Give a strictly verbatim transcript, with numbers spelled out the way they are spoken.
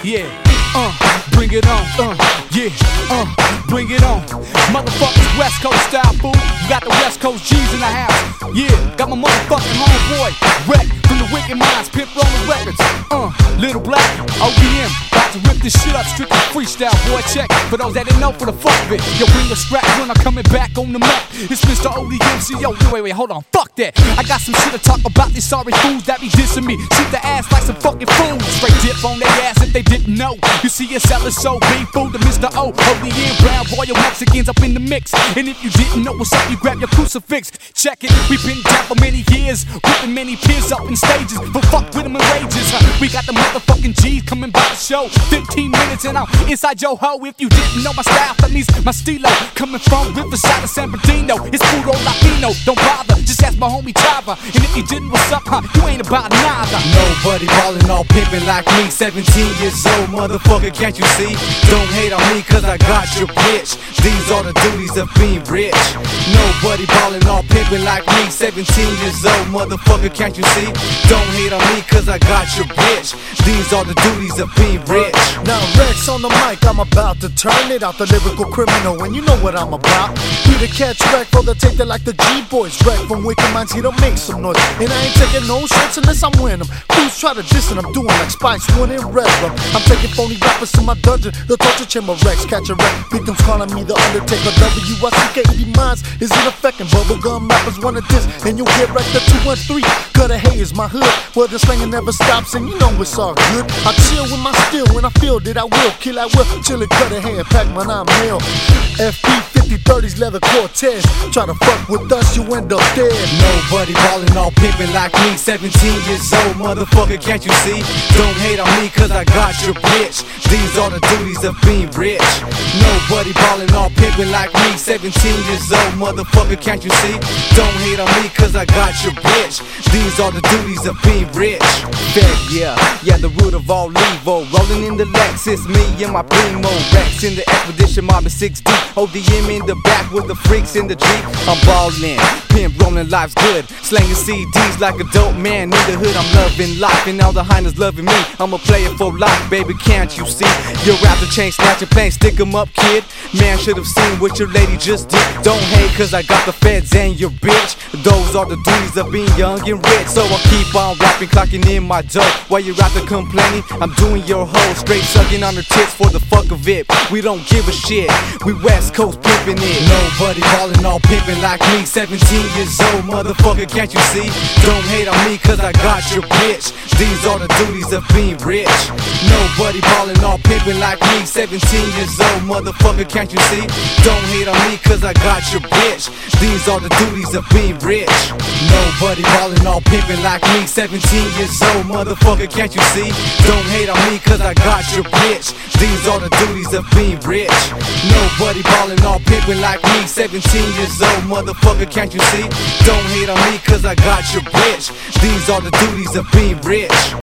Yeah, uh, bring it on, uh, yeah, uh, bring it on. Motherfuckers West Coast style, fool. You got the West Coast G's in the house. Yeah, got my motherfucking homeboy, Wreck from the Wicked Minds, Pimp Rolling Records. Uh, Little Black, O D M, about to rip this shit up, strictly freestyle, boy, check. For those that didn't know, for the fuck of it, yo, bring the strap when I'm coming back on the map. It's Mister O D M C, yo, wait, wait, hold on, fuck that. I got some shit to talk about these sorry fools that be dissing me. Shoot the ass like some fucking fools, straight dip on their ass if they didn't know. You see us selling so big food to Mister O, O D M, Brown Royal Mexicans up in the mix. And if you didn't know what's up, you grab your crucifix. Check it, we been down for many years, whipping many peers up in stages, but fuck with them in rages, huh? We got the motherfucking G's coming by the show, fifteen minutes and I'm inside your hoe. If you didn't know my style, that means my stilo, coming from Riverside of San Bernardino. It's puro Latino, don't bother, just ask my homie Chava. And if you didn't, what's up, huh? You ain't about neither. Nobody ballin' all pimpin' like me, seventeen years old, motherfucker, can't you see? Don't hate on me cause I got your bitch. These are the duties of being rich. Nobody ballin' all pimpin' like me, seventeen years old, motherfucker, can't you see? Don't hate on me cause I got your bitch. These are the duties of being rich. Now Rex on the mic, I'm about to turn it out, the lyrical criminal, and you know what I'm about. He the catch wreck for the tape that like the G-Boys. Wreck from Wicked Minds, he don't make some noise. And I ain't taking no shits unless I'm wearing them. Fools try to diss and I'm doing like Spice One and Red Rum. I'm taking phony rappers to my dungeon, the torture chamber. Rex, catch a wreck, victims calling me the Undertaker. W I C K E D Minds is in effect, and bubblegum rappers wanna diss, and you'll get wrecked at two one three. Gutter Hay is my hood, where the slangin' never stops, and you know it's all good. I chill with my steel, when I feel that I will kill, I will chill it, Gutter Hay and pack my nine mil. F P fifty thirties, leather Cortez. Try to fuck with us, you end up dead. Nobody ballin' all pimpin' like me, seventeen years old, motherfucker, can't you see? Don't hate on me cause I got your bitch. These are the duties of being rich. Nobody ballin' all pimpin' like me, seventeen years old, motherfucker, can't you see? Don't hate on me cause I got your bitch. These are the duties of being rich. Fed, yeah, yeah, the root of all evil. Rolling in the Lexus, me and my primo Rex in the expedition, mobbing six deep. O D M in the back with the freaks in the Jeep. I'm ballin', pimp rollin', life's good. Slanging C Ds like a dope man in the hood. I'm loving life and all the hyenas loving me. I'm a player for life, baby, can't you see? You're out the chain snatching, plain, stick 'em up, kid. Man should have seen what your lady just did. Don't hate cause I got the feds and your bitch. Those are the duties of being young and rich. So I keep on rapping, clocking in my dough. While you're out there complaining, I'm doing your hoe. Straight sucking on her tits for the fuck of it. We don't give a shit, we West Coast pimpin' it. Nobody ballin' all pimpin' like me, seventeen years old, motherfucker, can't you see? Don't hate on me cause I got your bitch. These are the duties of being rich. Nobody ballin' all pimpin' like me, seventeen years old, motherfucker, can't you see? Don't hate on me cause I got your bitch. These are the duties of being rich. Nobody ballin' all pimpin' like me, seventeen years old, motherfucker, can't you see? Don't hate on me cause I got your bitch. These are the duties of being rich. Nobody ballin' all pimpin' like me, seventeen years old, motherfucker, can't you see? Don't hate on me cause I got your bitch. These are the duties of being rich.